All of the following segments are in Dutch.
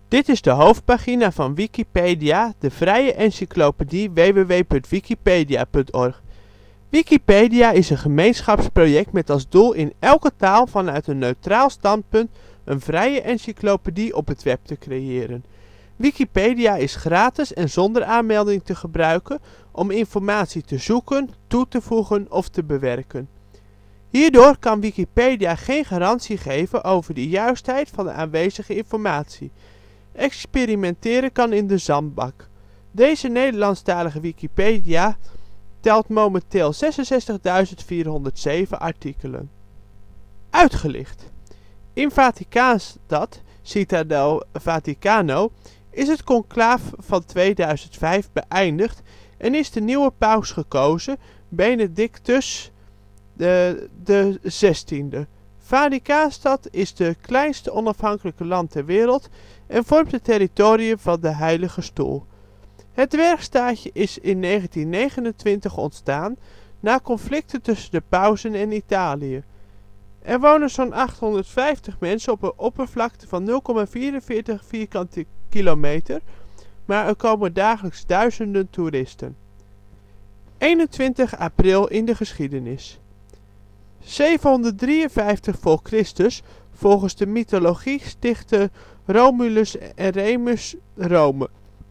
Dit is de hoofdpagina van Wikipedia, de vrije encyclopedie www.wikipedia.org. Wikipedia is een gemeenschapsproject met als doel in elke taal vanuit een neutraal standpunt een vrije encyclopedie op het web te creëren. Wikipedia is gratis en zonder aanmelding te gebruiken om informatie te zoeken, toe te voegen of te bewerken. Hierdoor kan Wikipedia geen garantie geven over de juistheid van de aanwezige informatie. Experimenteren kan in de zandbak. Deze Nederlandstalige Wikipedia telt momenteel 66.407 artikelen. Uitgelicht. In Vaticaanstad, Citadel Vaticano, is het conclaaf van 2005 beëindigd en is de nieuwe paus gekozen, Benedictus de 16e. Vaticaanstad is de kleinste onafhankelijke land ter wereld en vormt het territorium van de Heilige Stoel. Het dwergstaatje is in 1929 ontstaan na conflicten tussen de pausen en Italië. Er wonen zo'n 850 mensen op een oppervlakte van 0,44 vierkante kilometer, maar er komen dagelijks duizenden toeristen. 21 april in de geschiedenis. 753 voor Christus, volgens de mythologie stichtten Romulus en Remus Rome.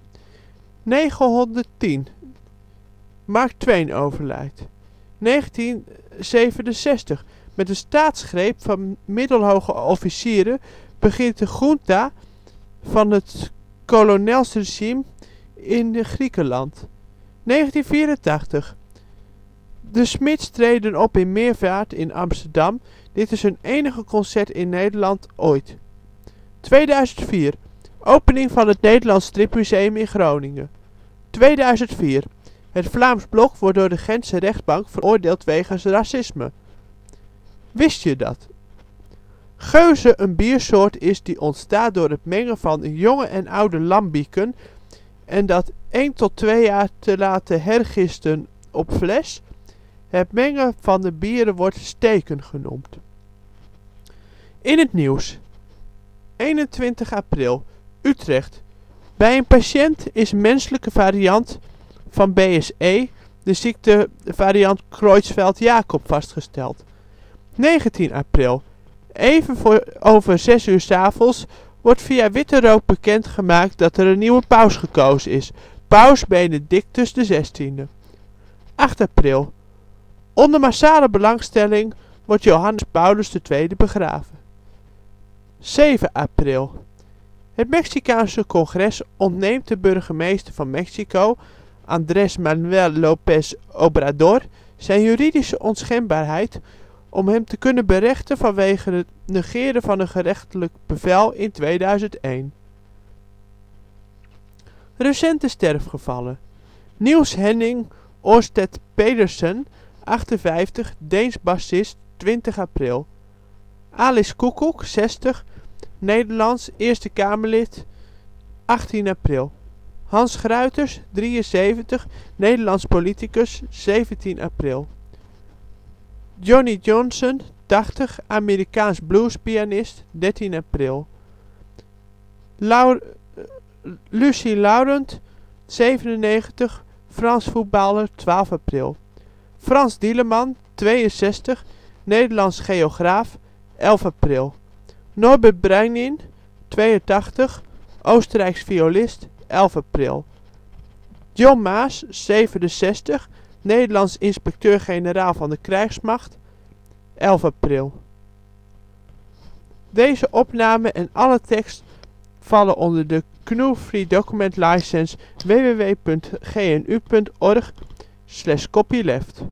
910. Mark Twain overlijdt. 1967. Met een staatsgreep van middelhoge officieren begint de junta van het kolonelsregime in Griekenland. 1984. De Smiths treden op in Meervaart in Amsterdam. Dit is hun enige concert in Nederland ooit. 2004. Opening van het Nederlands Stripmuseum in Groningen. 2004. Het Vlaams Blok wordt door de Gentse rechtbank veroordeeld wegens racisme. Wist je dat? Geuze een biersoort is die ontstaat door het mengen van jonge en oude lambieken en dat 1 tot 2 jaar te laten hergisten op fles. Het mengen van de bieren wordt steken genoemd. In het nieuws. 21 april. Utrecht. Bij een patiënt is een menselijke variant van BSE, de ziektevariant Creutzfeldt-Jakob, vastgesteld. 19 april. Even over 6 uur 's avonds wordt via witte rook bekendgemaakt dat er een nieuwe paus gekozen is. Paus Benedictus XVI. 8 april. Onder massale belangstelling wordt Johannes Paulus II begraven. 7 april. Het Mexicaanse congres ontneemt de burgemeester van Mexico, Andrés Manuel López Obrador, zijn juridische onschendbaarheid om hem te kunnen berechten vanwege het negeren van een gerechtelijk bevel in 2001. Recente sterfgevallen. Niels Henning Ørsted Pedersen, 58, Deens bassist, 20 april. Alice Koekoek, 60, Nederlands, Eerste Kamerlid, 18 april. Hans Gruiters, 73, Nederlands politicus, 17 april. Johnny Johnson, 80, Amerikaans bluespianist, 13 april. Lucie Laurent, 97, Frans voetballer, 12 april. Frans Dieleman, 62, Nederlands geograaf, 11 april. Norbert Bruinin, 82, Oostenrijks violist, 11 april. John Maas, 67, Nederlands inspecteur-generaal van de krijgsmacht, 11 april. Deze opname en alle tekst vallen onder de GNU Free Document License www.gnu.org/copyleft.